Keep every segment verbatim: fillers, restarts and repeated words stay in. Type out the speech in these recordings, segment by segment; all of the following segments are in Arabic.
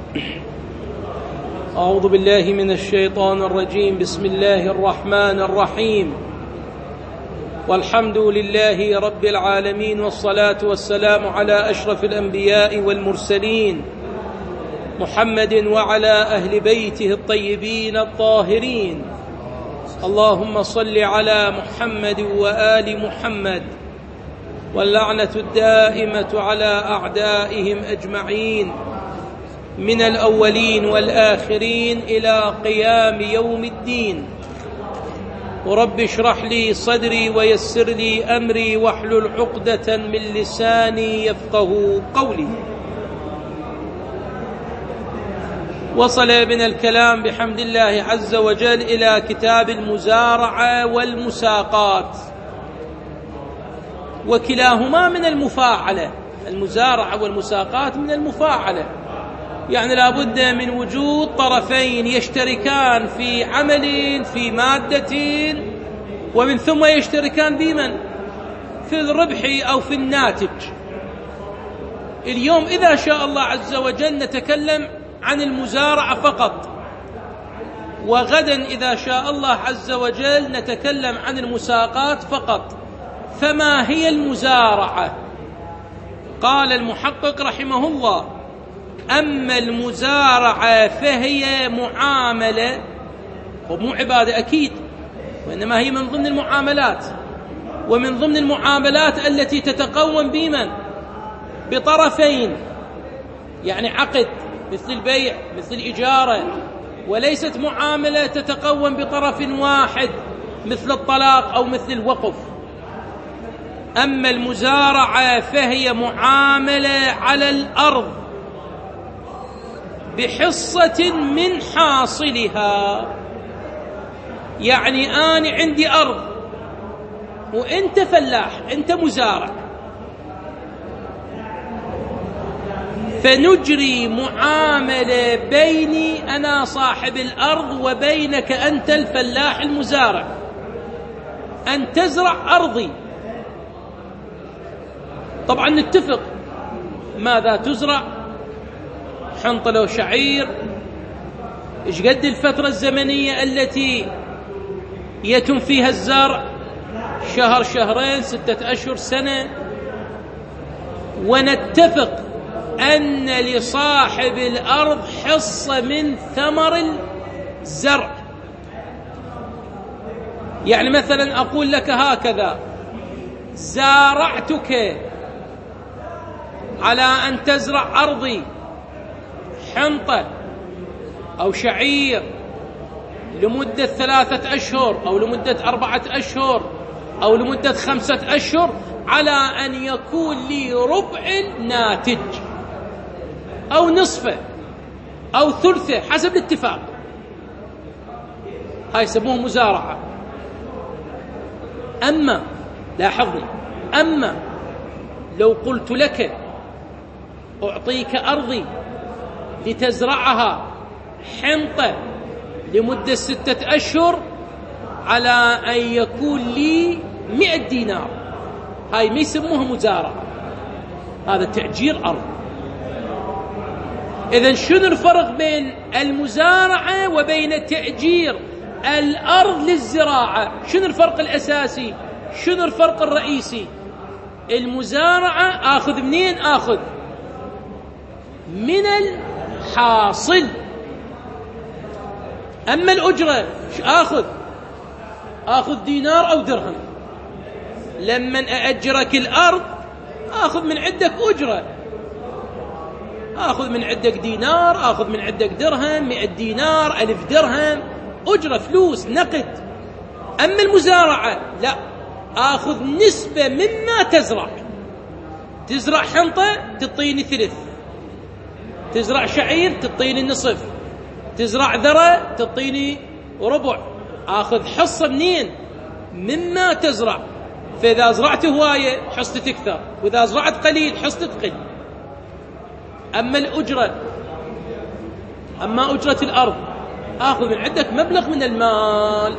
أعوذ بالله من الشيطان الرجيم. بسم الله الرحمن الرحيم، والحمد لله رب العالمين، والصلاة والسلام على أشرف الأنبياء والمرسلين محمد وعلى أهل بيته الطيبين الطاهرين. اللهم صل على محمد وآل محمد، واللعنة الدائمة على أعدائهم أجمعين من الأولين والآخرين إلى قيام يوم الدين. ورب اشرح لي صدري ويسر لي أمري واحلل عقدة من لساني يفقه قولي. وصل بنا الكلام بحمد الله عز وجل إلى كتاب المزارعة والمساقات، وكلاهما من المفاعلة. المزارعة والمساقات من المفاعلة، يعني لا بد من وجود طرفين يشتركان في عمل، في مادة، ومن ثم يشتركان بمن؟ في الربح أو في الناتج. اليوم إذا شاء الله عز وجل نتكلم عن المزارعة فقط، وغدا إذا شاء الله عز وجل نتكلم عن المساقات فقط. فما هي المزارعة؟ قال المحقق رحمه الله: أما المزارعة فهي معاملة، ومو عبادة أكيد، وإنما هي من ضمن المعاملات، ومن ضمن المعاملات التي تتقوم بمن؟ بطرفين، يعني عقد مثل البيع مثل الإجارة، وليست معاملة تتقوم بطرف واحد مثل الطلاق أو مثل الوقف. أما المزارعة فهي معاملة على الأرض بحصة من حاصلها، يعني أنا عندي أرض وأنت فلاح، أنت مزارع، فنجري معاملة بيني أنا صاحب الأرض وبينك أنت الفلاح المزارع، أن تزرع أرضي. طبعا نتفق ماذا تزرع، حنطة لو شعير، إيش قد الفترة الزمنية التي يتم فيها الزرع، شهر شهرين ستة أشهر سنة. ونتفق أن لصاحب الأرض حصة من ثمر الزرع. يعني مثلا أقول لك هكذا: زارعتك على أن تزرع أرضي حنطة أو شعير لمدة ثلاثة أشهر أو لمدة أربعة أشهر أو لمدة خمسة أشهر، على أن يكون لي ربع ناتج أو نصفه أو ثلثه حسب الاتفاق. هاي يسموه مزارعة. أما لاحظني، أما لو قلت لك أعطيك أرضي لتزرعها حنطة لمدة ستة أشهر على أن يكون لي مئة دينار، هاي ما يسموها مزارعة، هذا تأجير أرض. إذن شنو الفرق بين المزارعة وبين تأجير الأرض للزراعة؟ شنو الفرق الأساسي؟ شنو الفرق الرئيسي؟ المزارعة آخذ منين؟ آخذ من الحاصل. أما الأجرة آخذ آخذ دينار أو درهم. لمن أأجرك الأرض آخذ من عندك أجرة، آخذ من عندك دينار، آخذ من عندك درهم، مئة دينار، ألف درهم، أجرة فلوس نقد. أما المزارعة لا، آخذ نسبة مما تزرع. تزرع حنطة تعطيني ثلث، تزرع شعير تعطيني نصف، تزرع ذرة تعطيني ربع. آخذ حصة منين؟ مما تزرع. فإذا زرعت هواية حصتي تكثر، وإذا زرعت قليل حصتي تقل. أما الأجرة، أما أجرة الأرض آخذ من عندك مبلغ من المال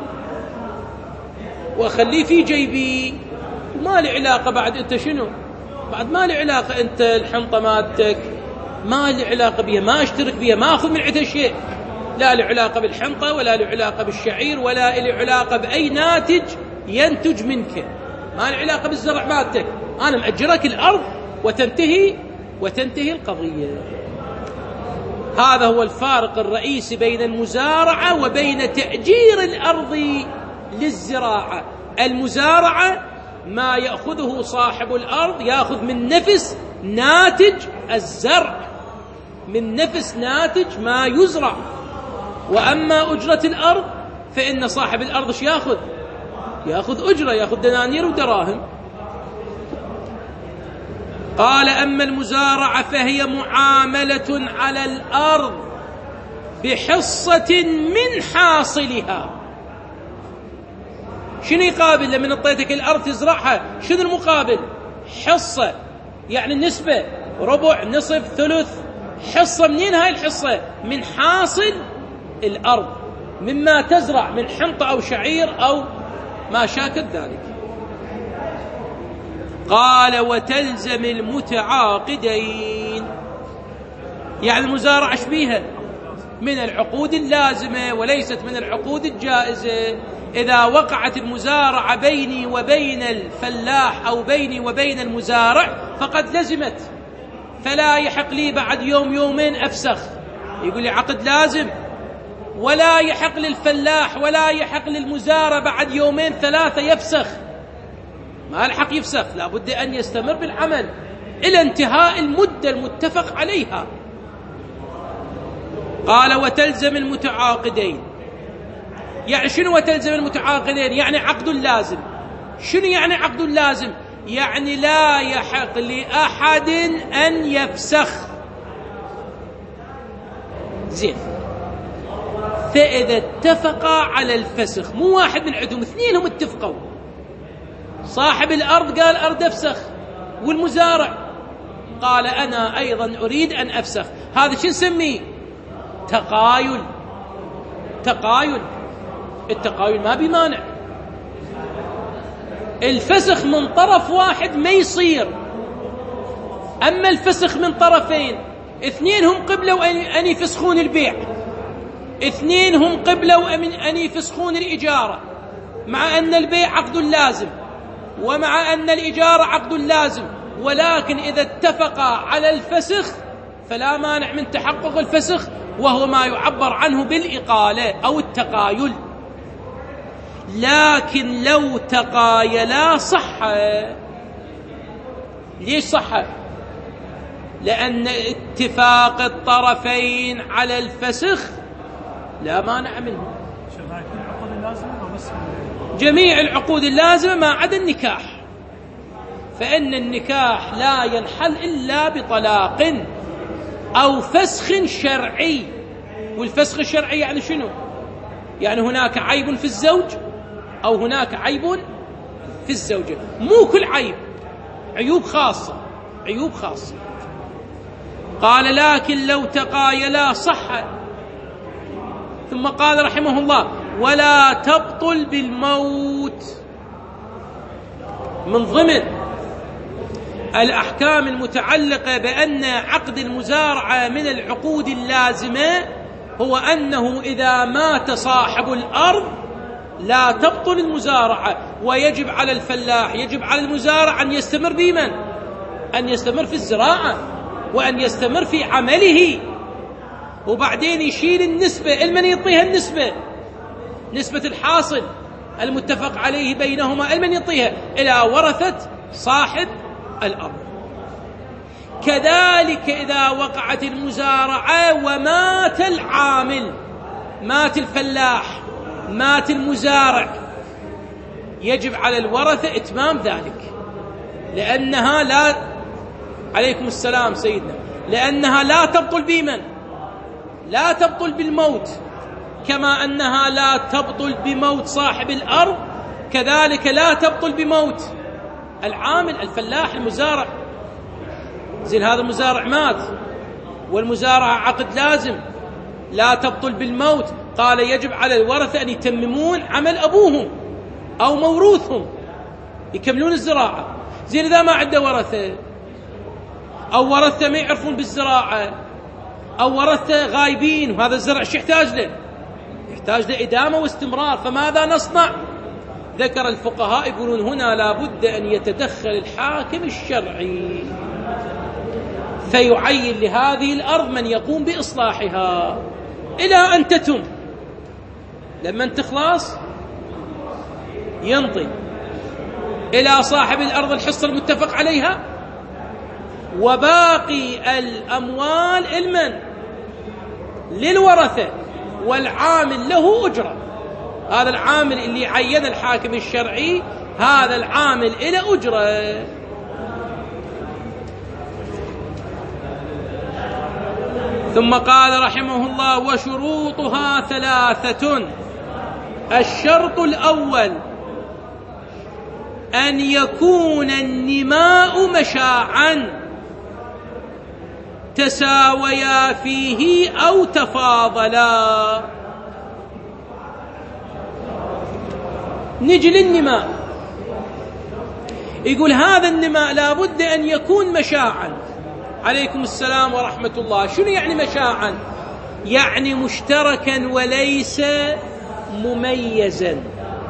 وأخليه في جيبي، ما لي علاقة بعد أنت شنو، بعد ما لي علاقة أنت الحنطة مالتك ما له علاقة بها، ما أشترك بها، ما أخذ من عندها شيء، لا له علاقة بالحنطة ولا له علاقة بالشعير ولا له علاقة بأي ناتج ينتج منك، ما له علاقة بالزرع مالتك، أنا مأجرك الأرض وتنتهي وتنتهي القضية. هذا هو الفارق الرئيسي بين المزارعة وبين تأجير الأرض للزراعة. المزارعة ما يأخذه صاحب الأرض يأخذ من نفس ناتج الزرع، من نفس ناتج ما يزرع. وأما أجرة الأرض فإن صاحب الأرض ايش يأخذ؟ يأخذ أجرة، يأخذ دنانير ودراهم. قال أما المزارعة فهي معاملة على الأرض بحصة من حاصلها. شنو يقابل لما نطيتك الأرض تزرعها؟ شنو المقابل؟ حصة، يعني النسبة، ربع، نصف، ثلث. حصة منين هاي الحصة؟ من حاصل الأرض، مما تزرع من حنطة أو شعير أو ما شاكل ذلك. قال وتلزم المتعاقدين، يعني المزارعة شبيها من العقود اللازمة وليست من العقود الجائزة. إذا وقعت المزارعة بيني وبين الفلاح أو بيني وبين المزارع فقد لزمت، فلا يحق لي بعد يوم يومين أفسخ، يقول لي عقد لازم، ولا يحق للفلاح ولا يحق للمزارع بعد يومين ثلاثة يفسخ، ما الحق يفسخ، لابد أن يستمر بالعمل إلى انتهاء المدة المتفق عليها. قال وتلزم المتعاقدين، يعني شنو وتلزم المتعاقدين؟ يعني عقد لازم. شنو يعني عقد لازم؟ يعني لا يحق لأحد أن يفسخ. زين، فإذا اتفقا على الفسخ، مو واحد من عندهم، اثنينهم اتفقوا، صاحب الأرض قال أرد أفسخ والمزارع قال أنا أيضا أريد أن أفسخ، هذا شو نسميه؟ تقايل. تقايل، التقايل ما بمانع. الفسخ من طرف واحد ما يصير، أما الفسخ من طرفين، اثنين هم قبلوا أن يفسخون البيع، اثنين هم قبلوا أن يفسخون الإجارة، مع أن البيع عقد لازم ومع أن الإجارة عقد لازم، ولكن إذا اتفقا على الفسخ فلا مانع من تحقق الفسخ، وهو ما يعبر عنه بالإقالة أو التقايل. لكن لو تقايلا صح. ليش صح؟ لأن اتفاق الطرفين على الفسخ لا مانع منه. جميع العقود اللازمة ما عدا النكاح، فإن النكاح لا ينحل إلا بطلاق أو فسخ شرعي. والفسخ الشرعي يعني شنو؟ يعني هناك عيب في الزوج أو هناك عيب في الزوجة، مو كل عيب، عيوب خاصة، عيوب خاصة. قال لكن لو تقايلا صح. ثم قال رحمه الله ولا تبطل بالموت. من ضمن الأحكام المتعلقة بأن عقد المزارعة من العقود اللازمة هو أنه إذا مات صاحب الأرض لا تبطل المزارعة، ويجب على الفلاح، يجب على المزارع أن يستمر بمن؟ أن يستمر في الزراعة وأن يستمر في عمله، وبعدين يشيل النسبة. المن يعطيها النسبة؟ نسبة الحاصل المتفق عليه بينهما، المن يعطيها؟ إلى ورثة صاحب الأرض. كذلك إذا وقعت المزارعة ومات العامل، مات الفلاح، مات المزارع، يجب على الورثة إتمام ذلك، لأنها لا، عليكم السلام سيدنا، لأنها لا تبطل بمن؟ لا تبطل بالموت، كما أنها لا تبطل بموت صاحب الأرض كذلك لا تبطل بموت العامل الفلاح المزارع. زين، هذا المزارع مات والمزارعة عقد لازم، لا تبطل بالموت. قال يجب على الورثة أن يتممون عمل أبوهم أو موروثهم، يكملون الزراعة. زين، إذا ما عنده ورثة، أو ورثة ما يعرفون بالزراعة، أو ورثة غايبين، وهذا الزرع شو يحتاج له؟ يحتاج له إدامة واستمرار. فماذا نصنع؟ ذكر الفقهاء يقولون هنا لا بد أن يتدخل الحاكم الشرعي فيعين لهذه الأرض من يقوم بإصلاحها إلى أن تتم. لما تخلص ينطي إلى صاحب الأرض الحصة المتفق عليها، وباقي الأموال المن للورثة، والعامل له أجرة. هذا العامل اللي عين الحاكم الشرعي، هذا العامل إلى أجرة. ثم قال رحمه الله: وشروطها ثلاثة. الشرط الأول أن يكون النماء مشاعا تساويا فيه أو تفاضلا. نجي للنماء، يقول هذا النماء لا بد أن يكون مشاعا. عليكم السلام ورحمة الله. شنو يعني مشاعا؟ يعني مشتركا وليس مميزا.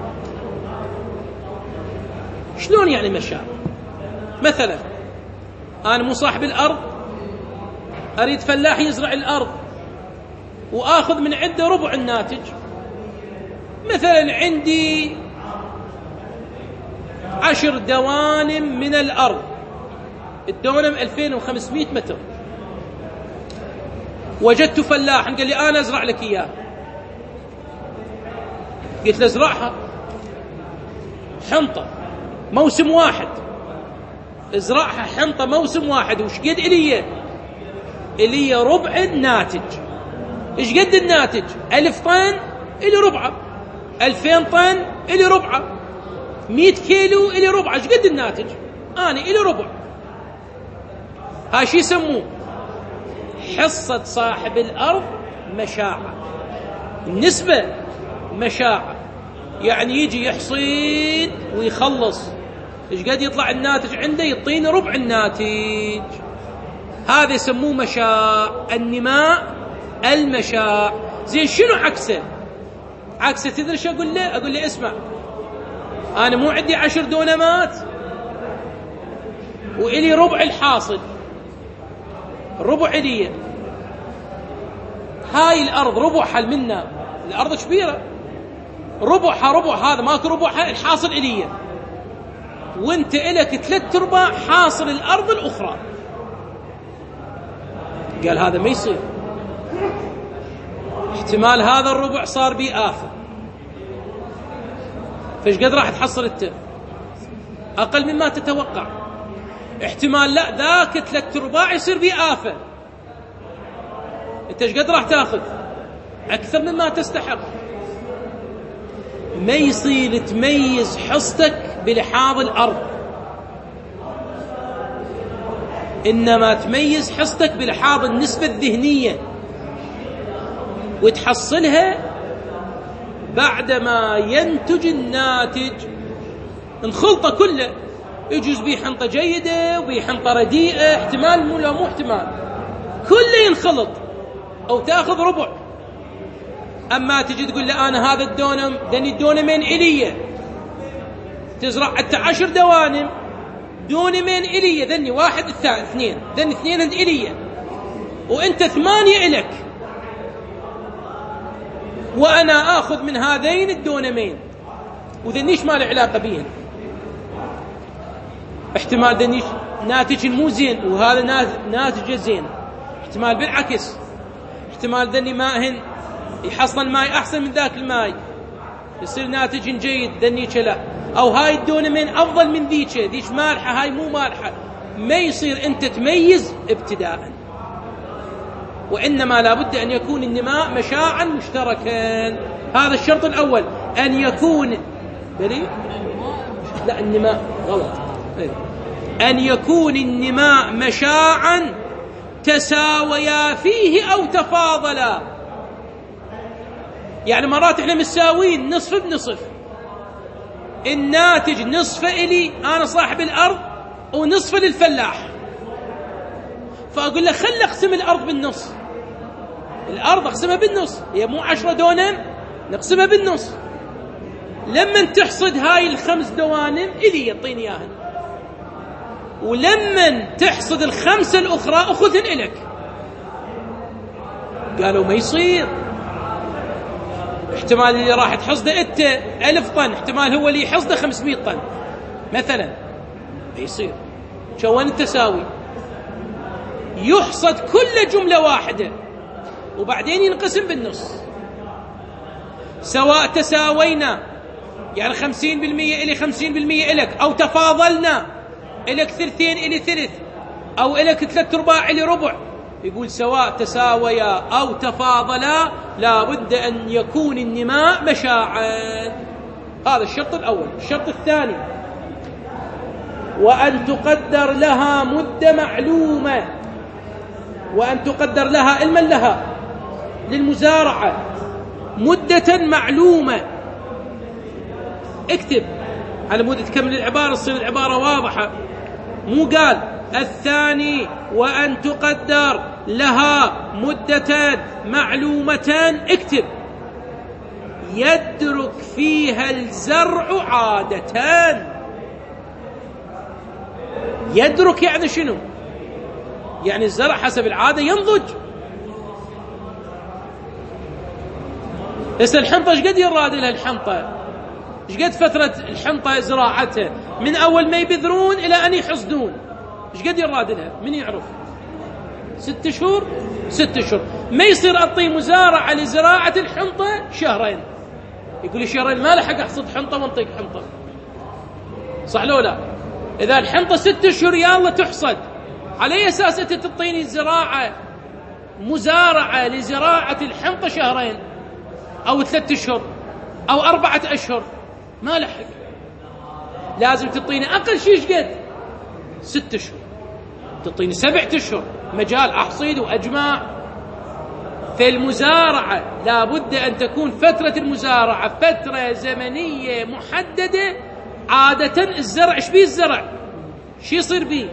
شلون يعني مشاع؟ مثلا أنا مو صاحب الأرض، أريد فلاح يزرع الأرض وآخذ من عنده ربع الناتج. مثلا عندي عشر دوانم من الأرض، الدونم ألفين وخمسمائة متر، وجدت فلاح قال لي أنا أزرع لك إياه. قلت له ازرعها حنطة موسم واحد، ازرعها حنطة موسم واحد. وش قد إلي؟ إلي ربع الناتج. إيش قد الناتج؟ ألف طن إلي ربعه، ألفين طن إلي ربعه، مئة كيلو إلي ربعه. إيش قد الناتج؟ أنا إلي ربع. هاشي يسموه حصة صاحب الأرض مشاعة، النسبة مشاعة. يعني يجي يحصيد ويخلص، إيش قد يطلع الناتج عنده؟ يعطيني ربع الناتج. هذا يسموه مشاع، النماء المشاع. زين شنو عكسه؟ عكسه تدري شو أقول له؟ أقول له اسمع، أنا مو عندي عشر دونمات وإلي ربع الحاصل، ربع إلي هاي الأرض ربعها منا، الأرض كبيرة، ربعها ربع هذا، ماكو ربعها الحاصل إلي، وانت إلك ثلاث ارباع حاصل الأرض الأخرى. قال هذا ما يصير، احتمال هذا الربع صار بي آفة، فايش قد راح تحصل انت؟ أقل مما تتوقع. احتمال لا ذاك ثلاث ارباع يصير بي آفة، انت ايش قد راح تاخذ؟ أكثر مما تستحق. ما يصير تميز حصتك بلحاظ الأرض، إنما تميز حصتك بلحاظ النسبة الذهنية، وتحصلها بعدما ينتج الناتج. انخلطة كله، يجوز بيه حنطة جيدة وبيه حنطة رديئة، احتمال مو لا مو احتمال، كله ينخلط، أو تأخذ ربع. أما تجي تقول لي أنا هذا الدونم دني الدونمين إلي، تزرع حتى عشر دوانم، دونمين إلي، ذني واحد الثاني اثنين، ذني اثنين عند إلي، وأنت ثمانية إلك، وأنا آخذ من هذين الدونمين، وذنيش ما له علاقة بيهن. احتمال ذنيش ناتج مو زين وهذا ناتج زين، احتمال بالعكس، احتمال ذني ماهن يحصل الماء أحسن من ذاك الماء، يصير ناتج جيد، ذنيك لا، أو هاي الدونمين أفضل من ذيك، ذيك مالحة هاي مو مالحة. ما يصير أنت تميز ابتداءً، وإنما لا بد أن يكون النماء مشاعا مشتركا. هذا الشرط الأول، أن يكون بلي لا النماء غلط، أن يكون النماء مشاعا تساويا فيه أو تفاضلا. يعني مرات احنا مساوين نصف بنصف، الناتج نصف إلي أنا صاحب الأرض ونصف للفلاح، فأقول له خل أقسم الأرض بالنص، الأرض أقسمها بالنص، هي مو عشرة دونم نقسمها بالنص. لما تحصد هاي الخمس دوانم إلي يعطيني إياهن، ولما تحصد الخمسة الأخرى أخذهن إلك. قالوا ما يصير، احتمال اللي راح تحصده أنت ألف طن، احتمال هو اللي يحصده خمسمائة طن مثلا، ما يصير. شوان التساوي؟ يحصد كل جملة واحدة وبعدين ينقسم بالنص، سواء تساوينا يعني خمسين بالمية إلي خمسين بالمية إلك، أو تفاضلنا إلك ثلثين إلي ثلث، أو إلك ثلاث أرباع إلي ربع. يقول سواء تساويا أو تفاضلا لا بد أن يكون النماء مشاعا. هذا الشرط الأول. الشرط الثاني وأن تقدر لها مدة معلومة، وأن تقدر لها علما لها للمزارعة مدة معلومة. اكتب على مود تكمل العبارة تصير العبارة واضحة. مو قال الثاني وأن تقدر لها مدة معلومة، اكتب يدرك فيها الزرع عادة. يدرك يعني شنو؟ يعني الزرع حسب العادة ينضج. بس الحنطة ايش قد يراد لها الحنطة؟ ايش قد فترة الحنطة زراعتها من أول ما يبذرون إلى أن يحصدون؟ ايش قد يراد لها؟ من يعرف؟ ست شهور. ست شهور ما يصير أعطي مزارعة لزراعة الحنطة شهرين، يقول لي شهرين ما لحق أحصد حنطة وانطيك حنطة، صح لو لا؟ إذا الحنطة ست شهور يا الله تحصد، على أي أساس أنت تعطيني زراعة مزارعة لزراعة الحنطة شهرين أو ثلاثة أشهر أو أربعة أشهر؟ ما لحق، لازم تعطيني أقل شيء ايش قد؟ ست أشهر، تعطيني سبعة أشهر مجال أحصيد وأجمع. في المزارعة لابد أن تكون فترة المزارعة فترة زمنية محددة. عادة الزرع ايش بيه؟ الزرع شو يصير بيه؟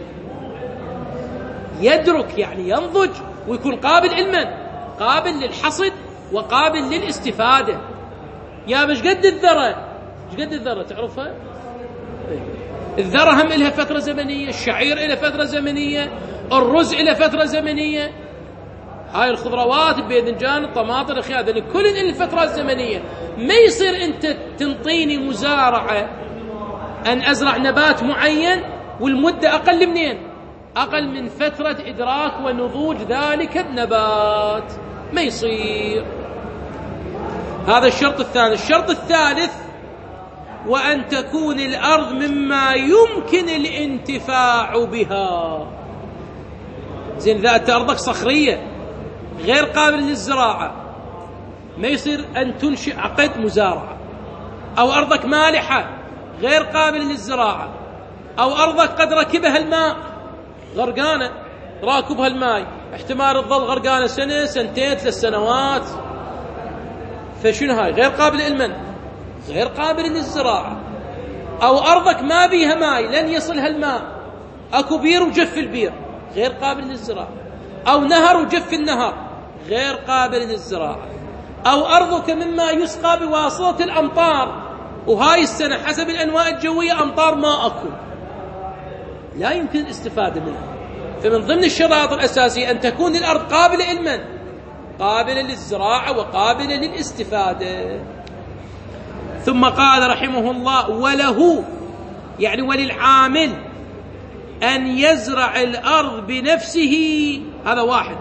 يدرك يعني ينضج ويكون قابل علما، قابل للحصد وقابل للاستفادة. يا مش قد الذرة؟ ايش قد الذرة تعرفها؟ الذرة هم إلها فترة زمنية، الشعير إلها فترة زمنية، الرز إلها فترة زمنية، هاي الخضروات الباذنجان الطماطم الخيار كل إلها فترات زمنية. ما يصير أنت تنطيني مزارعة أن أزرع نبات معين والمدة أقل منين؟ أقل من فترة إدراك ونضوج ذلك النبات، ما يصير. هذا الشرط الثاني. الشرط الثالث وأن تكون الأرض مما يمكن الانتفاع بها. زين إذا أنت أرضك صخرية غير قابل للزراعة ما يصير أن تنشئ عقد مزارعة، أو أرضك مالحة غير قابل للزراعة، أو أرضك قد ركبها الماء غرقانة راكبها الماء، احتمال تظل غرقانة سنة سنتين ثلاث سنوات، فشنو هاي؟ غير قابل للمن، غير قابل للزراعة. أو أرضك ما بيها ماء لن يصلها الماء، أكو بير وجف البير غير قابل للزراعة، أو نهر وجف النهر غير قابل للزراعة. أو أرضك مما يسقى بواسطة الأمطار، وهاي السنة حسب الأنواع الجوية أمطار ما أكو، لا يمكن الاستفادة منها. فمن ضمن الشرائط الأساسية أن تكون الأرض قابلة علما، قابلة للزراعة وقابلة للاستفادة. ثم قال رحمه الله وله يعني وللعامل أن يزرع الأرض بنفسه، هذا واحد،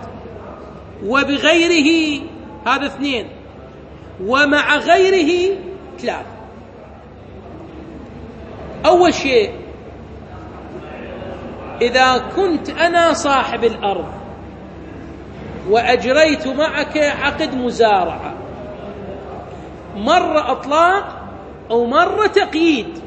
وبغيره هذا اثنين، ومع غيره ثلاث. أول شيء إذا كنت أنا صاحب الأرض وأجريت معك عقد مزارعة، مرة أطلاق أو مرة تقييد.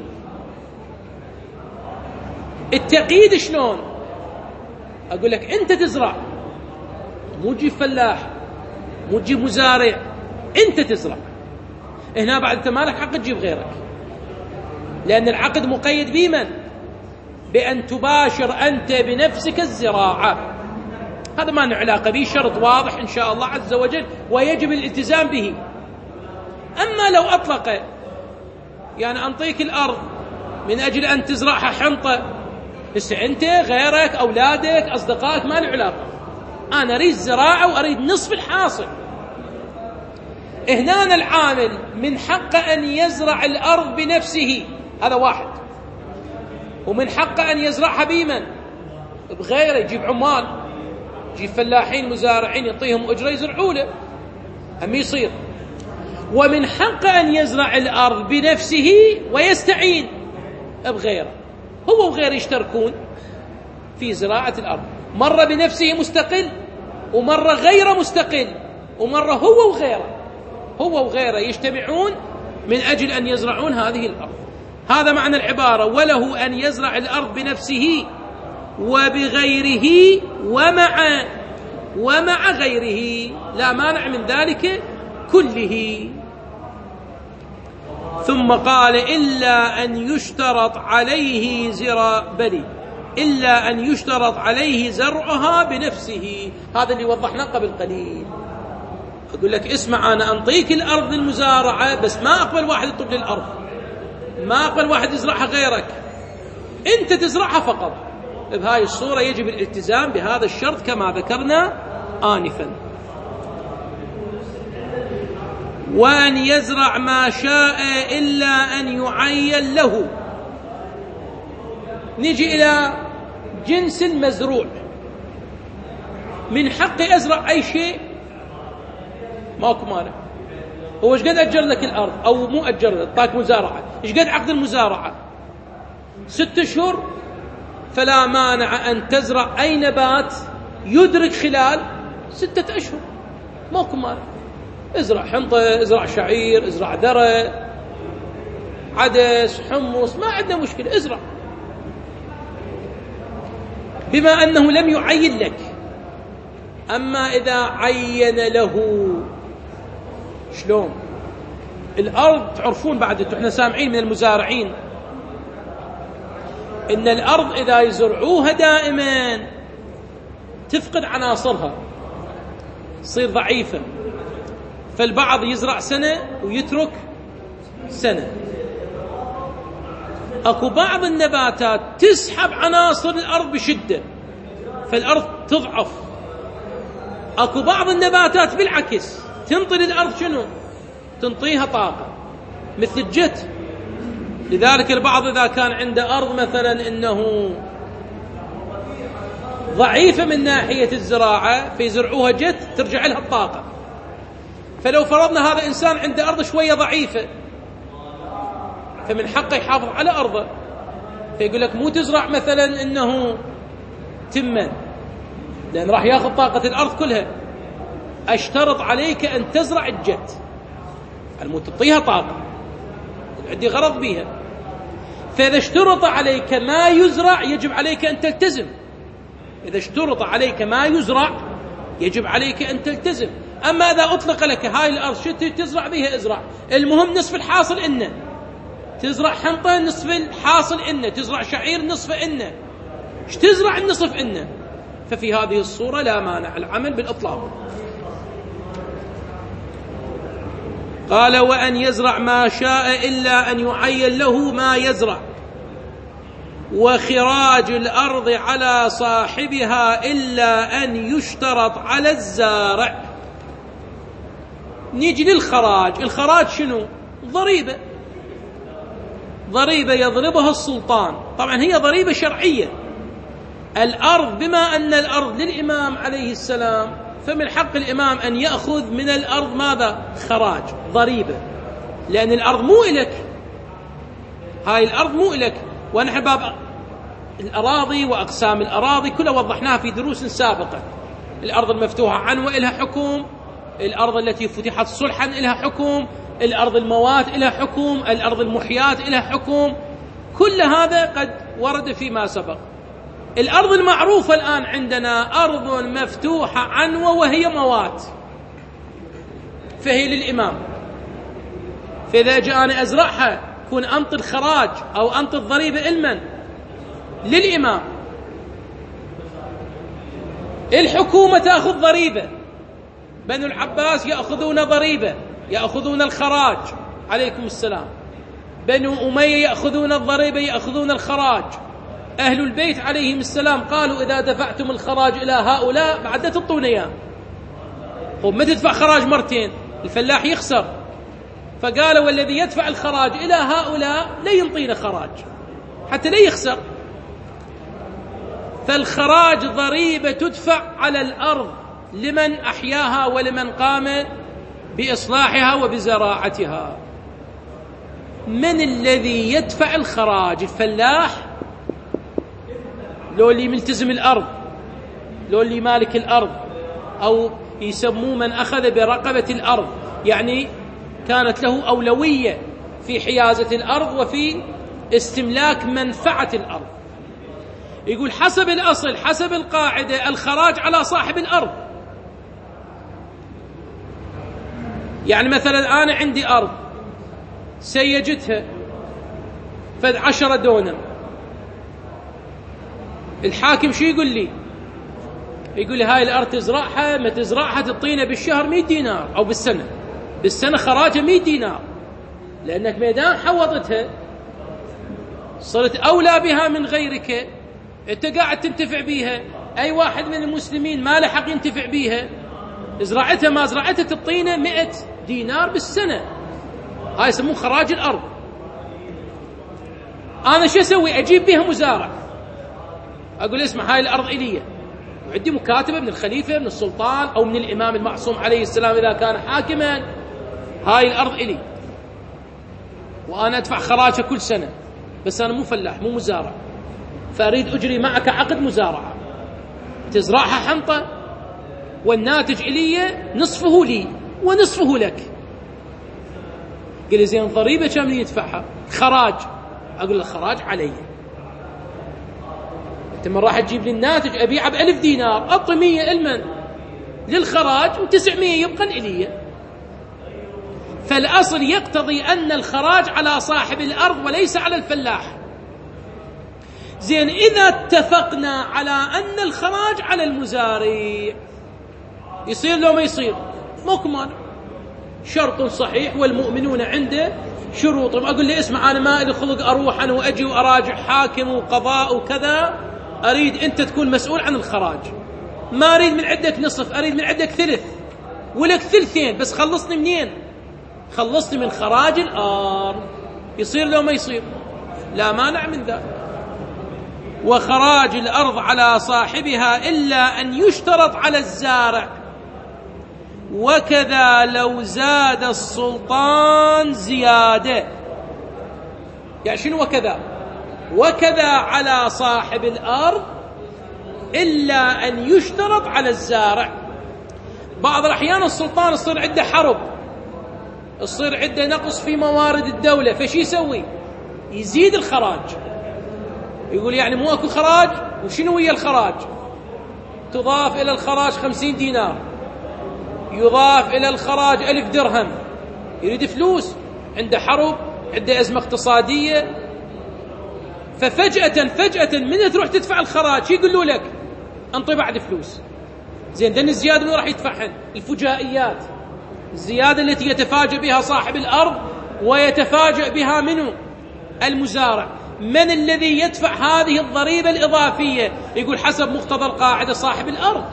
التقييد شلون؟ أقول لك أنت تزرع، مو تجيب فلاح، مو تجيب مزارع، أنت تزرع. هنا بعد أنت مالك حق تجيب غيرك، لأن العقد مقيد بمن؟ بأن تباشر أنت بنفسك الزراعة. هذا ما له علاقة به، شرط واضح إن شاء الله عز وجل ويجب الالتزام به. أما لو أطلق يعني أنطيك الأرض من أجل أن تزرعها حنطة، بس أنت غيرك أولادك أصدقائك ما له علاقة، أنا أريد زراعة وأريد نصف الحاصل. هنا العامل من حق أن يزرع الأرض بنفسه، هذا واحد، ومن حق أن يزرعها بمن؟ بغيره، يجيب عمال، يجيب فلاحين مزارعين يعطيهم أجرة يزرعوا له، هم يصير. ومن حق أن يزرع الأرض بنفسه ويستعين بغيره، هو وغيره يشتركون في زراعة الأرض، مرة بنفسه مستقل ومرة غيره مستقل، ومرة هو وغيره هو وغيره يجتمعون من أجل أن يزرعون هذه الأرض. هذا معنى العبارة: وله أن يزرع الأرض بنفسه وبغيره ومع ومع غيره، لا مانع من ذلك كله. ثم قال: إلا أن يشترط عليه زرع بلي إلا أن يشترط عليه زرعها بنفسه. هذا اللي وضحناه قبل قليل. أقول لك اسمع، أنا أنطيك الأرض المزارعة، بس ما أقبل واحد يطب لي الأرض، ما أقبل واحد يزرعها غيرك، أنت تزرعها فقط. بهاي الصورة يجب الالتزام بهذا الشرط كما ذكرنا آنفا. وأن يزرع ما شاء إلا أن يعين له. نجي إلى جنس المزروع. من حقي أزرع أي شيء، ماكو مانع. هو ايش قد أجر لك الأرض أو مو أجر لك، طاك مزارعة، ايش قد عقد المزارعة؟ ست أشهر، فلا مانع أن تزرع أي نبات يدرك خلال ستة أشهر، ماكو مانع. ازرع حنطة، ازرع شعير، ازرع ذرة، عدس، حمص، ما عندنا مشكلة، ازرع، بما أنه لم يعين لك. أما إذا عين له، شلون؟ الأرض تعرفون بعد، احنا سامعين من المزارعين إن الأرض إذا يزرعوها دائما تفقد عناصرها، تصير ضعيفة، فالبعض يزرع سنة ويترك سنة. أكو بعض النباتات تسحب عناصر الأرض بشدة فالأرض تضعف. أكو بعض النباتات بالعكس تنطي للأرض شنو؟ تنطيها طاقة، مثل الجت. لذلك البعض إذا كان عنده أرض مثلا إنه ضعيفة من ناحية الزراعة فيزرعوها جت ترجع لها الطاقة. فلو فرضنا هذا إنسان عنده أرض شوية ضعيفة فمن حقه يحافظ على أرضه، فيقول لك مو تزرع مثلا إنه تمن، لأن راح ياخذ طاقة الأرض كلها. أشترط عليك أن تزرع الجت، المو تعطيها طاقة، عندي غرض بيها. فإذا اشترط عليك ما يزرع يجب عليك أن تلتزم. إذا اشترط عليك ما يزرع يجب عليك أن تلتزم. أما إذا أطلق لك هاي الأرض شو تزرع بها ازرع، المهم نصف الحاصل إنه تزرع حنطة، نصف الحاصل إنه تزرع شعير، نصف إنه ايش تزرع النصف إنه. ففي هذه الصورة لا مانع العمل بالإطلاق. قال: وأن يزرع ما شاء إلا أن يعين له ما يزرع، وخراج الأرض على صاحبها إلا أن يشترط على الزارع. نيجي للخراج. الخراج شنو؟ ضريبة، ضريبة يضربها السلطان. طبعا هي ضريبة شرعية. الأرض، بما أن الأرض للإمام عليه السلام، فمن حق الإمام أن يأخذ من الأرض ماذا؟ خراج، ضريبة، لأن الأرض مو إلك، هاي الأرض مو إلك. ونحن باب الأراضي وأقسام الأراضي كلها وضحناها في دروس سابقة. الأرض المفتوحة عنوة إلها حكم، الأرض التي فتحت صلحا إلها حكم، الأرض الموات إلها حكم، الأرض المحيات إلها حكم. كل هذا قد ورد فيما سبق. الأرض المعروفة الآن عندنا أرض مفتوحة عنوة وهي موات، فهي للإمام. فإذا جاء أنا أزرعها كون أنطي الخراج أو أنطي الضريبة إلمن؟ للإمام. الحكومة تأخذ ضريبة، بنو العباس يأخذون ضريبة، يأخذون الخراج، عليكم السلام. بنو أمية يأخذون الضريبة، يأخذون الخراج. أهل البيت عليهم السلام قالوا إذا دفعتم الخراج إلى هؤلاء بعد تعطون إياه. طيب ما تدفع خراج مرتين، الفلاح يخسر. فقالوا والذي يدفع الخراج إلى هؤلاء لا ينطينا خراج حتى لا يخسر. فالخراج ضريبة تدفع على الأرض لمن أحياها ولمن قام بإصلاحها وبزراعتها. من الذي يدفع الخراج؟ الفلاح لو اللي ملتزم الأرض، لو اللي مالك الأرض، أو يسموه من أخذ برقبة الأرض، يعني كانت له أولوية في حيازة الأرض وفي استملاك منفعة الأرض. يقول حسب الأصل، حسب القاعدة، الخراج على صاحب الأرض. يعني مثلا أنا عندي أرض سيجتها فد عشرة دونم، الحاكم شو يقول لي؟ يقول لي هاي الأرض تزرعها، ما تزرعها تعطينا بالشهر مئة دينار، أو بالسنة بالسنة خراجها مئة دينار، لأنك ميدان حوضتها صرت أولى بها من غيرك، أنت قاعد تنتفع بيها، أي واحد من المسلمين ما له حق ينتفع بيها، زراعتها ما زراعتها تعطينا مئة دينار بالسنة. هاي يسموه خراج الأرض. أنا شو أسوي؟ أجيب بها مزارع، أقول اسمع هاي الأرض إلي، وعندي مكاتبة من الخليفة، من السلطان، أو من الإمام المعصوم عليه السلام إذا كان حاكما، هاي الأرض إلي وأنا أدفع خراجها كل سنة، بس أنا مو فلاح مو مزارع، فأريد أجري معك عقد مزارعة، تزرعها حنطة والناتج إلي نصفه لي ونصفه لك. قال لي زين ضريبة كم يدفعها؟ خراج. أقول له خراج علي، أنت من راح تجيب لي الناتج أبيعه بألف دينار، أعطي مية المن للخراج وتسعمية يبقى إلي. فالأصل يقتضي أن الخراج على صاحب الأرض وليس على الفلاح. زين إذا اتفقنا على أن الخراج على المزارع، يصير لو ما يصير؟ مكمل، شرط صحيح والمؤمنون عنده شروطهم. أقول لي اسمع أنا ما إلي خلق أروح أنا وأجي وأراجع حاكم وقضاء وكذا، أريد أنت تكون مسؤول عن الخراج، ما أريد من عندك نصف، أريد من عندك ثلث ولك ثلثين، بس خلصني منين؟ خلصني من خراج الأرض. يصير لو ما يصير؟ لا مانع من ذلك. وخراج الأرض على صاحبها إلا أن يشترط على الزارع، وكذا لو زاد السلطان زيادة. يعني شنو وكذا؟ وكذا على صاحب الأرض إلا أن يشترط على الزارع. بعض الأحيان السلطان يصير عنده حرب، يصير عنده نقص في موارد الدولة، فشي يسوي؟ يزيد الخراج. يقول يعني مو أكو خراج، وشنو هي الخراج؟ تضاف إلى الخراج خمسين دينار، يضاف إلى الخراج ألف درهم. يريد فلوس، عنده حرب، عنده أزمة اقتصادية. ففجأة فجأة من تروح تدفع الخراج يقولوا لك انطي بعد فلوس. زين ذن الزيادة اللي راح يدفعهن الفجائيات، الزيادة التي يتفاجأ بها صاحب الأرض ويتفاجأ بها منه المزارع. من الذي يدفع هذه الضريبة الإضافية؟ يقول حسب مقتضى القاعدة صاحب الأرض،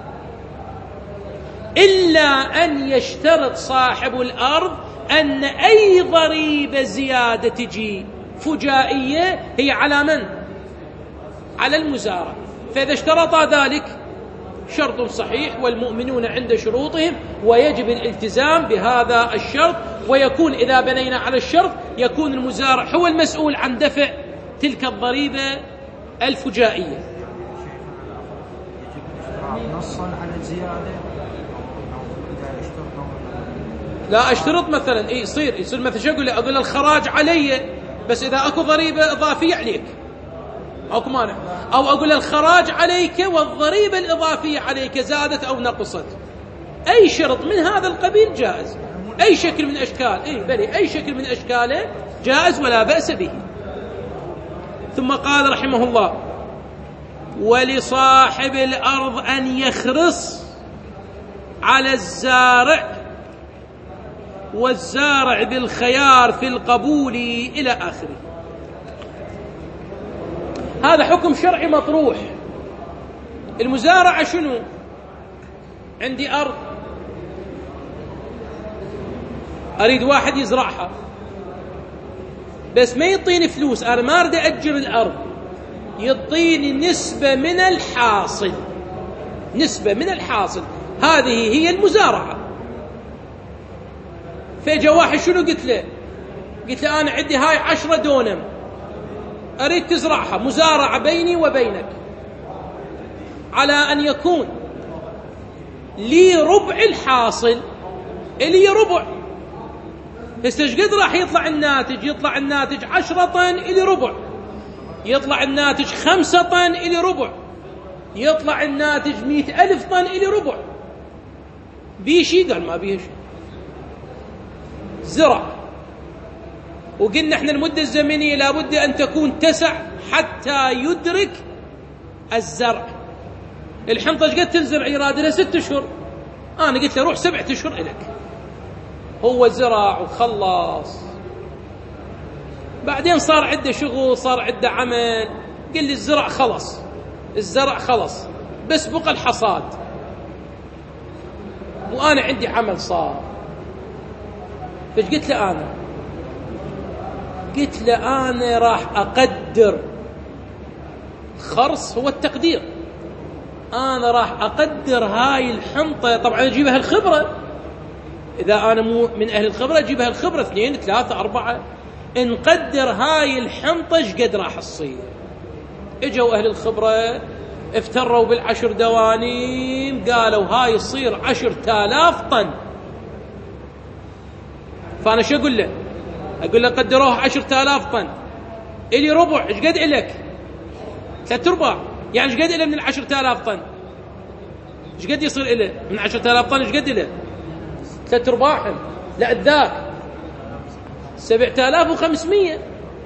إلا أن يشترط صاحب الأرض أن أي ضريبة زيادة تجي فجائية هي على من؟ على المزارع. فإذا اشترط ذلك شرط صحيح والمؤمنون عند شروطهم، ويجب الالتزام بهذا الشرط. ويكون إذا بنينا على الشرط يكون المزارع هو المسؤول عن دفع تلك الضريبة الفجائية. نصا على الزيادة لا اشترط مثلا اي يصير يصير مثلا شو اقول له؟ اقول له الخراج علي، بس اذا اكو ضريبه اضافيه عليك اكو مانع، او اقول له الخراج عليك والضريبه الاضافيه عليك زادت او نقصت. اي شرط من هذا القبيل جائز، اي شكل من اشكال اي بلي اي شكل من اشكاله جائز ولا باس به. ثم قال رحمه الله: ولصاحب الأرض أن يخرص على الزارع، والزارع بالخيار في القبول إلى آخره. هذا حكم شرعي مطروح. المزارعة شنو؟ عندي أرض أريد واحد يزرعها، بس ما يعطيني فلوس، أنا ما أريد أجر الأرض، يعطيني نسبة من الحاصل، نسبة من الحاصل، هذه هي المزارعة. فجاء واحد شنو قلت له؟ قلت له أنا عندي هاي عشرة دونم أريد تزرعها، مزارعة بيني وبينك، على أن يكون لي ربع الحاصل، إلي ربع. هسه قد راح يطلع الناتج؟ يطلع الناتج عشرة طن إلي ربع، يطلع الناتج خمسة طن إلي ربع، يطلع الناتج مئة ألف طن إلي ربع. بيشي؟ قال ما بيه شيء. زرع، وقلنا احنا المدة الزمنية لابد أن تكون تسع حتى يدرك الزرع. الحنطة قد تنزرع؟ يراد لها ست أشهر، أنا قلت له روح سبعة أشهر إلك. هو زرع وخلص، بعدين صار عنده شغل، صار عنده عمل، قال لي الزرع خلص، الزرع خلص، بس بقى الحصاد، وأنا عندي عمل صار. فايش قلت له أنا؟ قلت له أنا راح أقدر، خرص هو التقدير، أنا راح أقدر هاي الحنطة، طبعا أجيبها الخبرة، إذا أنا مو من أهل الخبرة أجيبها الخبرة، اثنين ثلاثة أربعة، نقدر هاي الحنطة ايش قد راح تصير. اجوا أهل الخبرة افتروا بالعشر دوانيم، قالوا هاي يصير عشر تالاف طن. فأنا شو أقول له؟ أقول له قدروه عشر تالاف طن، إلي ربع، ايش قد إلك؟ ثلاث أرباع، يعني ايش قد إله من العشر تالاف طن؟ ايش قد يصير إله من عشر تالاف طن؟ ايش قد إله؟ ثلاث أرباعهم. لا الذاك سبعة آلاف وخمسمية.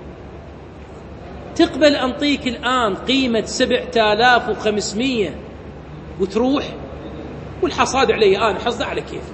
تقبل أنطيك الآن قيمة سبعة آلاف وخمسمية وتروح؟ والحصاد علي أنا، حصد على كيف؟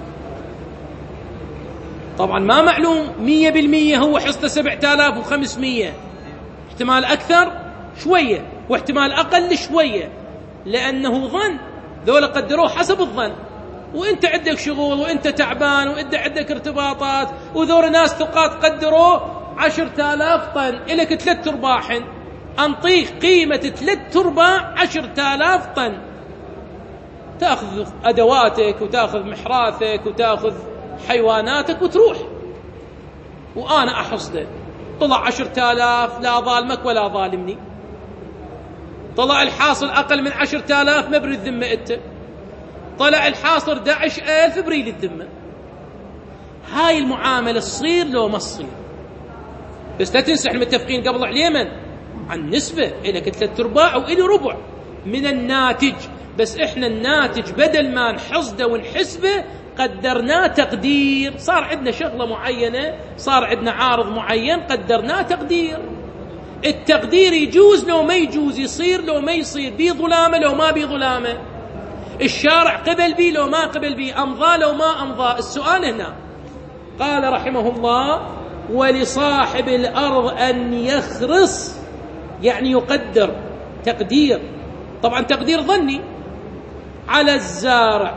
طبعا ما معلوم مية بالمية هو حصته سبعة آلاف وخمسمية، احتمال أكثر شوية واحتمال أقل شوية، لأنه ظن، ذولا قدروه حسب الظن، وانت عندك شغل وانت تعبان وانت عندك ارتباطات، وذول ناس ثقات قدروه عشرة آلاف طن، إلك ثلاث أرباعهن، أنطيك قيمة ثلاث أرباع عشرة آلاف طن، تأخذ أدواتك وتأخذ محراثك وتأخذ حيواناتك وتروح، وأنا أحصده. طلع عشرة آلاف، لا ظالمك ولا ظالمني، طلع الحاصل أقل من عشرة آلاف، ما بريد ذمة أنت، طلع الحاصل أحد عشر ألف، بريد الذمة. هاي المعاملة تصير لو ما تصير؟ بس لا تنسى احنا متفقين قبل عليمن عن نسبة، إلك ثلاث أرباع وإلي ربع من الناتج، بس احنا الناتج بدل ما نحصده ونحسبه قدرناه تقدير، صار عندنا شغلة معينة، صار عندنا عارض معين قدرناه تقدير. التقدير يجوز لو ما يجوز، يصير لو ما يصير، بي ظلامة لو ما بي ظلامة، الشارع قبل بي لو ما قبل بي، أمضى لو ما أمضى. السؤال هنا قال رحمه الله: ولصاحب الأرض أن يخرص، يعني يقدر تقدير، طبعا تقدير ظني، على الزارع،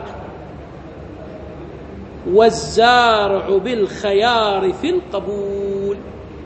والزارع بالخيار في القبول.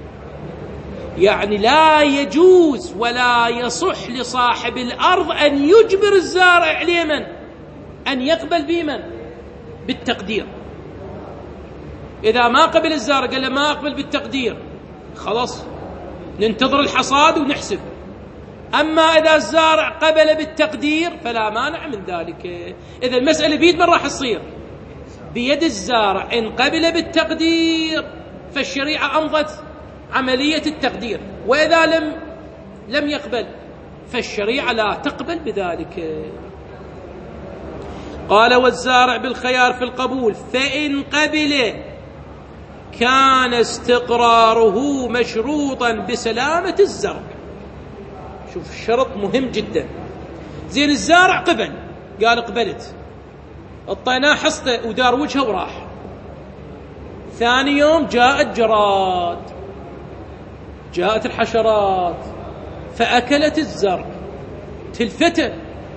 يعني لا يجوز ولا يصح لصاحب الأرض أن يجبر الزارع عليه من أن يقبل بمن بالتقدير. إذا ما قبل الزارع قال له ما أقبل بالتقدير، خلاص ننتظر الحصاد ونحسب. أما إذا الزارع قبل بالتقدير فلا مانع من ذلك. إذا المسألة بيد من راح تصير؟ بيد الزارع. إن قبل بالتقدير فالشريعة أمضت عملية التقدير، وإذا لم لم يقبل فالشريعة لا تقبل بذلك. قال: والزارع بالخيار في القبول، فإن قبل كان استقراره مشروطا بسلامة الزرع. شوف الشرط مهم جدا، زين الزارع قبل، قال قبلت، اطيناه حصته ودار وجهه وراح. ثاني يوم جاءت جراد، جاءت الحشرات فأكلت الزرع، تلفته.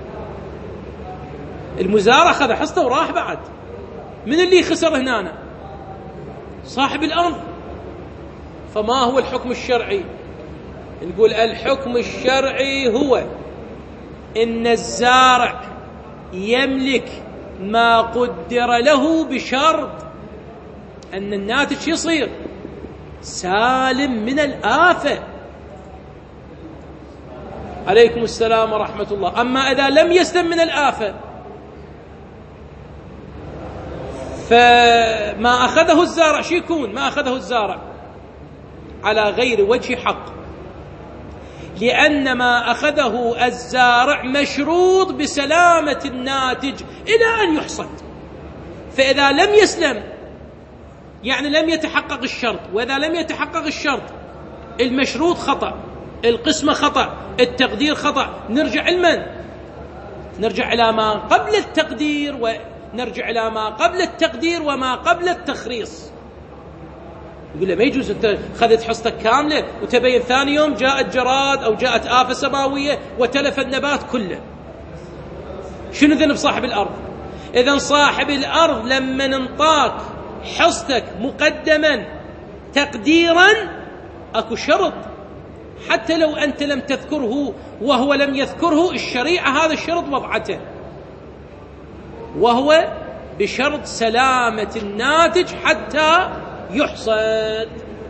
المزارع خذ حصته وراح بعد. من اللي خسر هنا؟ صاحب الأرض. فما هو الحكم الشرعي؟ نقول الحكم الشرعي هو إن الزارع يملك ما قدر له بشرط أن الناتج يصير سالم من الآفة. عليكم السلام ورحمة الله. أما إذا لم يسلم من الآفة فما أخذه الزارع شو يكون؟ ما أخذه الزارع على غير وجه حق، لأن ما أخذه الزارع مشروط بسلامة الناتج إلى أن يحصد. فإذا لم يسلم يعني لم يتحقق الشرط، وإذا لم يتحقق الشرط المشروط خطأ، القسمة خطأ، التقدير خطأ. نرجع لمن؟ نرجع إلى ما قبل التقدير، ونرجع إلى ما قبل التقدير وما قبل التخريص. يقول له ما يجوز أنت خذت حصتك كاملة وتبين ثاني يوم جاءت جراد أو جاءت آفة سماوية وتلف النبات كله. شنو ذنب صاحب الأرض؟ إذن صاحب الأرض لما انطاك حصتك مقدما تقديرا أكو شرط، حتى لو أنت لم تذكره وهو لم يذكره، الشريعة هذا الشرط وضعته، وهو بشرط سلامة الناتج حتى يحصد.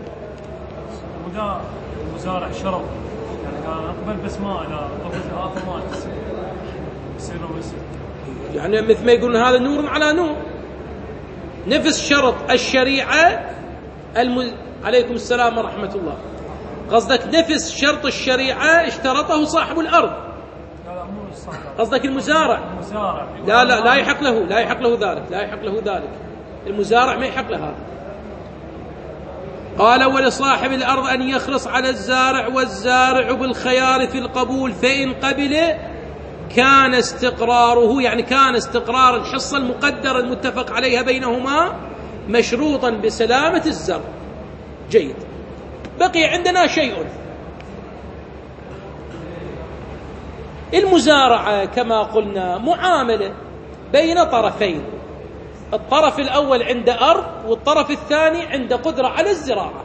وذا المزارع شرط يعني قال أقبل بس ما لا أقبل آخر ما تصير يصير ويصير، يعني مثل ما يقولون هذا نور على نور. نفس شرط الشريعة الم... عليكم السلام ورحمة الله. قصدك نفس شرط الشريعة اشترطه صاحب الأرض؟ قصدك المزارع؟ المزارع لا لا لا يحق له، لا يحق له ذلك، لا يحق له ذلك. المزارع ما يحق له هذا. قال ولصاحب الأرض أن يخلص على الزارع، والزارع بالخيار في القبول، فإن قبل كان استقراره، يعني كان استقرار الحصة المقدرة المتفق عليها بينهما مشروطا بسلامة الزرع. جيد. بقي عندنا شيء، المزارعة كما قلنا معاملة بين طرفين، الطرف الأول عنده أرض والطرف الثاني عنده قدرة على الزراعة،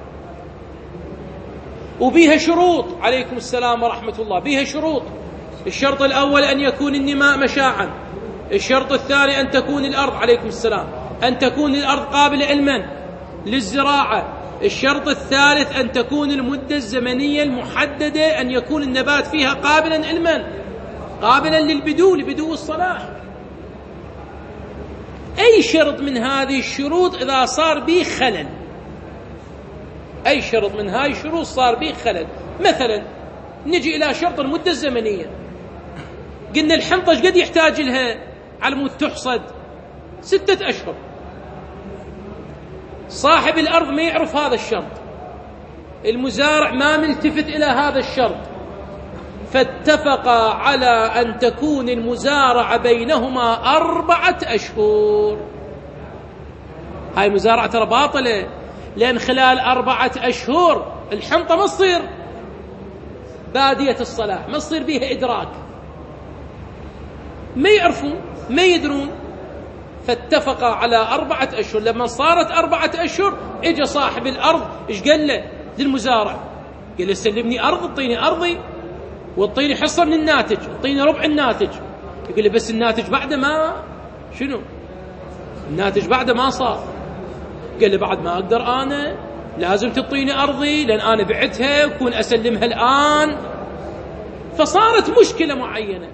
وبيها شروط. عليكم السلام ورحمة الله. بيها شروط. الشرط الأول أن يكون النماء مشاعا، الشرط الثاني أن تكون الأرض، عليكم السلام، أن تكون الأرض قابلة علما للزراعة، الشرط الثالث أن تكون المدة الزمنية المحددة، أن يكون النبات فيها قابلا علما، قابلا للبدو، لبدو الصلاح. أي شرط من هذه الشروط إذا صار به خلل، أي شرط من هذه الشروط صار به خلل، مثلا نجي إلى شرط المدة الزمنية، قلنا الحنطة ايش قد يحتاج لها على مود تحصد؟ ستة أشهر. صاحب الأرض ما يعرف هذا الشرط، المزارع ما ملتفت إلى هذا الشرط، فاتفقا على أن تكون المزارعة بينهما أربعة أشهر. هاي المزارعة ترى باطلة، لأن خلال أربعة أشهر الحنطة ما تصير بادية الصلاح، ما تصير بيها إدراك، ما يعرفون ما يدرون. فاتفقا على أربعة أشهر. لما صارت أربعة أشهر إجا صاحب الأرض إيش قال له للمزارع؟ قال له سلمني أرض، اعطيني أرضي واعطيني حصة من الناتج، اعطيني ربع الناتج. يقول له بس الناتج بعد ما شنو؟ الناتج بعد ما صار. قال له بعد ما أقدر أنا، لازم تعطيني أرضي لأن أنا بعتها وكون أسلمها الآن. فصارت مشكلة معينة.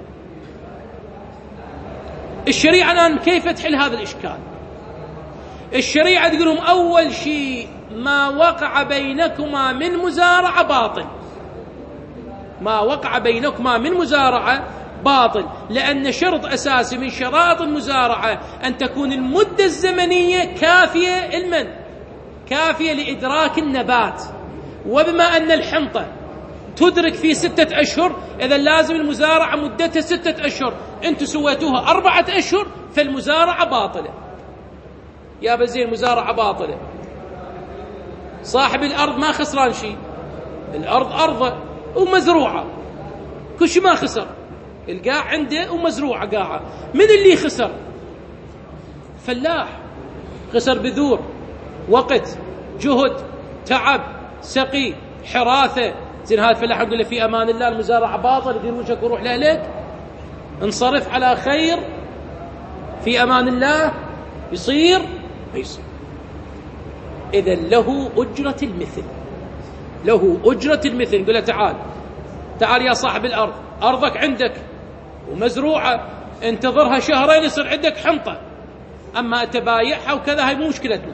الشريعة الآن كيف تحل هذا الإشكال؟ الشريعة تقول لهم أول شيء ما وقع بينكما من مزارعة باطل، ما وقع بينكما من مزارعة باطل، لأن شرط أساسي من شرائط المزارعة أن تكون المدة الزمنية كافية علما، كافية لإدراك النبات. وبما أن الحنطة تدرك في ستة أشهر، إذا لازم المزارعة مدتها ستة أشهر، أنتم سويتوها أربعة أشهر، فالمزارعة باطلة. يا بزين المزارعة باطلة، صاحب الأرض ما خسران شيء، الأرض أرضه ومزروعة، كل شيء ما خسر، القاع عنده ومزروعة قاعة. من اللي خسر؟ فلاح، خسر بذور، وقت، جهد، تعب، سقي، حراثة. زين هذا الفلاح نقول له في أمان الله المزارعة باطل، يدير وجهك وروح لأهلك، انصرف على خير، في أمان الله، يصير ما يصير. إذا له أجرة المثل، له أجرة المثل. نقول له تعال تعال يا صاحب الأرض، أرضك عندك ومزروعة، انتظرها شهرين يصير عندك حنطة، أما تبايعها وكذا هاي مو مشكلتنا.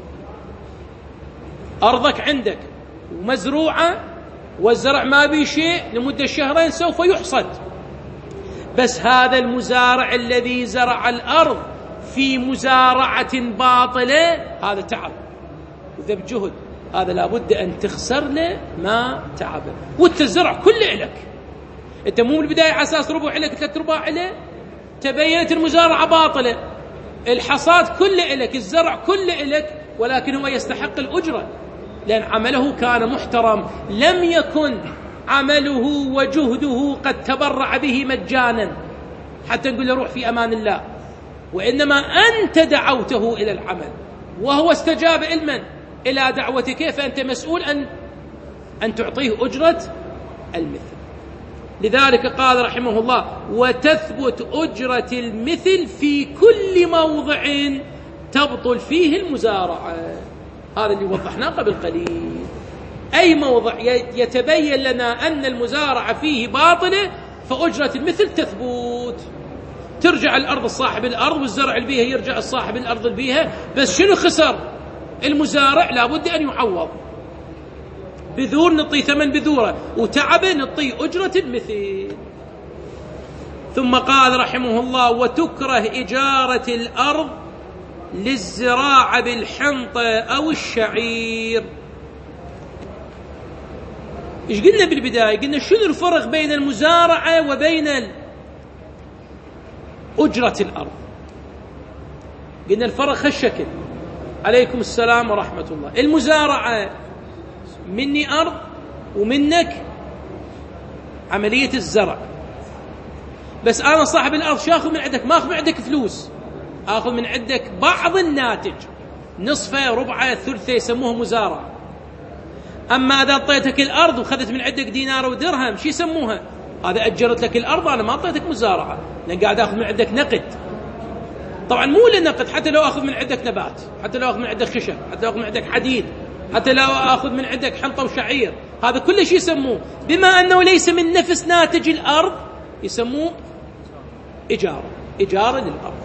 أرضك عندك ومزروعة والزرع ما بي شيء، لمدة شهرين سوف يحصد. بس هذا المزارع الذي زرع الأرض في مزارعة باطلة هذا تعب وذب جهد، هذا لابد أن تخسر له ما تعبه. والتزرع كله إلك أنت، مو من البداية على أساس ربع إلك ثلاث رباع إله. تبينت المزارعة باطلة، الحصاد كله إلك، الزرع كله إلك، ولكن هو يستحق الأجرة لأن عمله كان محترم، لم يكن عمله وجهده قد تبرع به مجانا حتى نقول له روح في أمان الله، وإنما أنت دعوته إلى العمل وهو استجاب علما إلى دعوتك، فأنت مسؤول أن أن تعطيه أجرة المثل. لذلك قال رحمه الله: وتثبت أجرة المثل في كل موضع تبطل فيه المزارعة. هذا اللي وضحناه قبل قليل. أي موضع يتبين لنا أن المزارعة فيه باطلة فأجرة المثل تثبت، ترجع الأرض صاحب الأرض، والزرع البيها يرجع صاحب الأرض البيها. بس شنو خسر المزارع؟ لابد أن يعوض، بذور نعطيه ثمن بذوره، وتعبه نعطيه أجرة المثل. ثم قال رحمه الله: وتكره إجارة الأرض للزراعة بالحنطة أو الشعير. إيش قلنا بالبداية؟ قلنا شنو الفرق بين المزارعة وبين أجرة الأرض؟ قلنا الفرق هالشكل. عليكم السلام ورحمة الله. المزارعة مني أرض ومنك عملية الزرع، بس أنا صاحب الأرض شو أخذ من عندك؟ ما أخذ من عندك فلوس، أخذ من عندك بعض الناتج، نصفه ربعه ثلثه، يسموه مزارعة. أما إذا أعطيتك الأرض وخذت من عندك دينار ودرهم، شو يسموها؟ هذا أجرت لك الأرض، أنا ما أعطيتك مزارعة، لأن قاعد أخذ من عندك نقد. طبعا مو للنقد، حتى لو أخذ من عندك نبات، حتى لو أخذ من عندك خشب، حتى لو أخذ من عندك حديد، حتى لو أخذ من عندك حنطة وشعير، هذا كله شيء يسموه، بما أنه ليس من نفس ناتج الأرض يسموه إجارة، إجارة للأرض.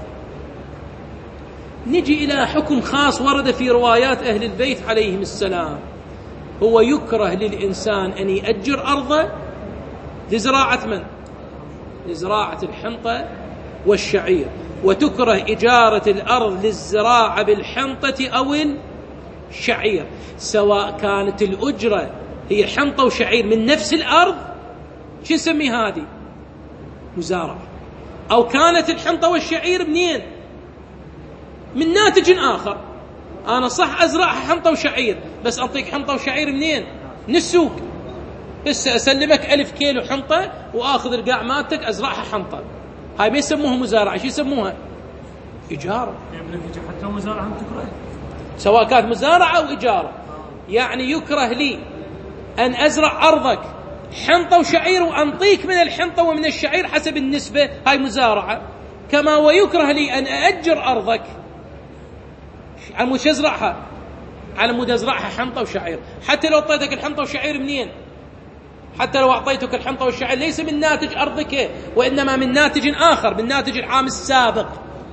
نجي إلى حكم خاص ورد في روايات أهل البيت عليهم السلام. هو يكره للإنسان أن يأجر أرضه لزراعة من؟ لزراعة الحنطة والشعير. وتكره إجارة الأرض للزراعة بالحنطة أو الشعير، سواء كانت الأجرة هي حنطة وشعير من نفس الأرض، شو نسمي هذه؟ مزارعة. أو كانت الحنطة والشعير منين؟ من ناتج آخر. أنا صح أزرعها حنطة وشعير، بس أعطيك حنطة وشعير منين؟ من السوق. بس أسلمك ألف كيلو حنطة وآخذ القاع مالتك أزرعها حنطة، هاي ما يسموها مزارعة، شو يسموها؟ إجارة. حتى مزارعة تكره، سواء كانت مزارعة أو إجارة. يعني يكره لي أن أزرع أرضك حنطة وشعير وأنطيك من الحنطة ومن الشعير حسب النسبة، هاي مزارعة. كما ويكره لي أن أأجر أرضك على مود أزرعها، على مود أزرعها حنطة وشعير، حتى لو أعطيتك الحنطة وشعير منين؟ حتى لو أعطيتك الحنطة والشعير ليس من ناتج أرضك، وإنما من ناتج آخر، من ناتج العام السابق.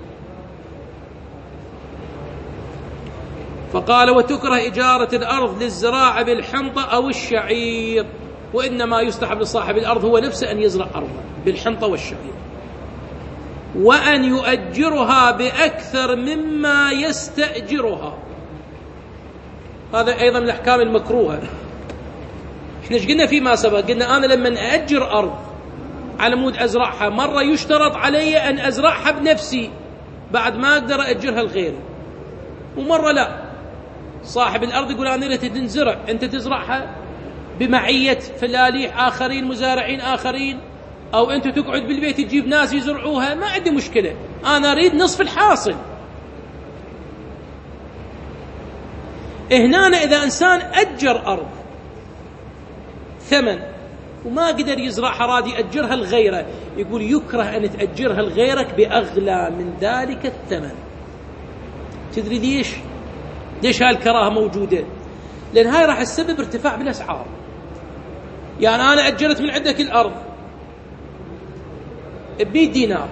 فقال: وتكره إجارة الأرض للزراعة بالحنطة أو الشعير، وإنما يستحب لصاحب الأرض هو نفسه أن يزرع أرضه بالحنطة والشعير، وأن يؤجرها بأكثر مما يستأجرها. هذا أيضا من الأحكام المكروهة. احنا ايش قلنا فيما سبق؟ قلنا أنا لما أأجر أرض على مود أزرعها، مرة يشترط علي أن أزرعها بنفسي بعد ما أقدر أأجرها لغيري، ومرة لا، صاحب الأرض يقول أنا أريد تنزرع، أنت تزرعها بمعية فلاليح آخرين، مزارعين آخرين، أو أنت تقعد بالبيت تجيب ناس يزرعوها، ما عندي مشكلة، أنا أريد نصف الحاصل. هنا إذا إنسان أجر أرض ثمن وما قدر يزرعها، راد يأجرها لغيره، يقول يكره أن تأجرها لغيرك بأغلى من ذلك الثمن. تدري ليش؟ ليش هالكراهة موجودة؟ لأن هاي راح تسبب ارتفاع بالأسعار. يعني أنا أجرت من عندك الأرض بمئة دينار،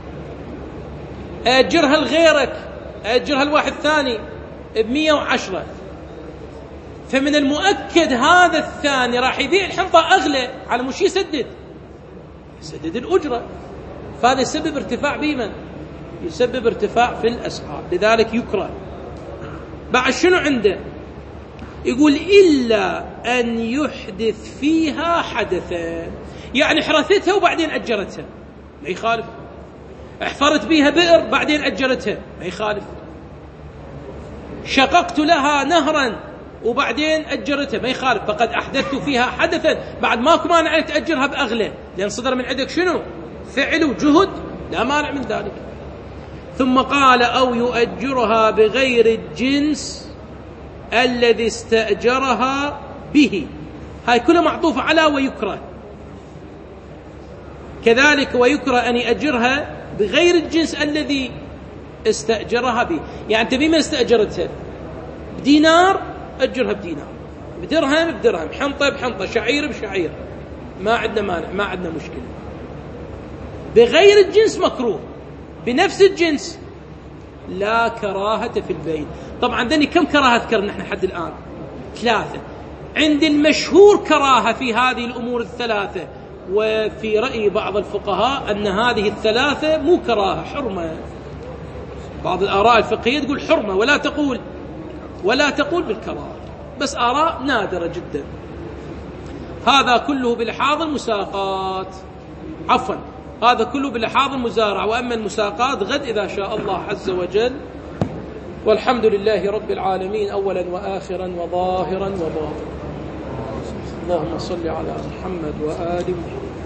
أجرها لغيرك، أجرها لواحد ثاني بمئة وعشرة، فمن المؤكد هذا الثاني راح يبيع الحنطة أغلى، على مش يسدد يسدد الأجرة، فهذا يسبب ارتفاع بمن؟ يسبب ارتفاع في الأسعار، لذلك يكره. بعد شنو عنده؟ يقول إلا أن يحدث فيها حدثا، يعني حرثتها وبعدين أجرتها، ما يخالف. احفرت بيها بئر بعدين أجرتها، ما يخالف. شققت لها نهرا وبعدين أجرتها، ما يخالف. فقد أحدثت فيها حدثا، بعد ماكو مانع أن تأجرها بأغلى، لأن صدر من عندك شنو؟ فعل وجهد، لا مانع من ذلك. ثم قال أو يؤجرها بغير الجنس الذي استأجرها به، هاي كلها معطوفة على ويكره. كذلك ويكره أن يأجرها بغير الجنس الذي استأجرها به، يعني أنت بما استأجرتها بدينار أجرها بدينار، بدرهم بدرهم، حنطة بحنطة، شعير بشعير، ما عندنا مانع، ما عندنا مشكلة. بغير الجنس مكروه، بنفس الجنس لا كراهة في البيع. طبعا عندنا كم كراهة ذكرنا نحن حد الآن؟ ثلاثة. عند المشهور كراهة في هذه الأمور الثلاثة، وفي رأي بعض الفقهاء أن هذه الثلاثة مو كراهة، حرمة. بعض الآراء الفقهية تقول حرمة ولا تقول ولا تقول بالكراهة، بس آراء نادرة جدا. هذا كله بلحاظ المساقات، عفوا هذا كله بلحاظ المزارع، وأما المساقات غد إذا شاء الله عز وجل. والحمد لله رب العالمين أولا وآخرا وظاهرا وباطنا. اللهم صل على محمد وآل محمد.